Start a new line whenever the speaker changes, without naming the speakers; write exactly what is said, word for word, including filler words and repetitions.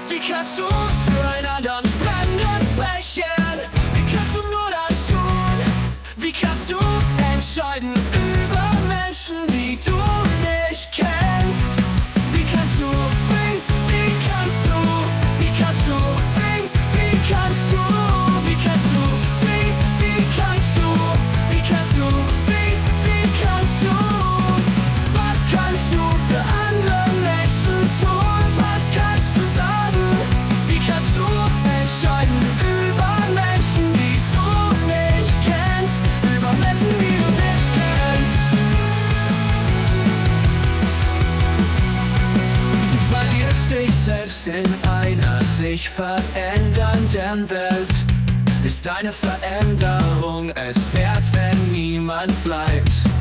Wie kannst du füreinander brennen brechen? Wie kannst du nur das tun? Wie kannst du entscheiden über Menschen, die du nicht kennst? Wie kannst du, wie, wie kannst du, wie kannst du, wie, wie kannst du, wie kannst du, wie, wie kannst du, wie kannst du, wie, wie kannst du? Was kannst du für andere Menschen tun? Was kannst du sagen? Wie kannst du entscheiden über Menschen, die du nicht kennst? Über Menschen, die du nicht kennst. Du verlierst dich selbst in einer sich verändernden Welt. Ist eine Veränderung es wert, wenn niemand bleibt?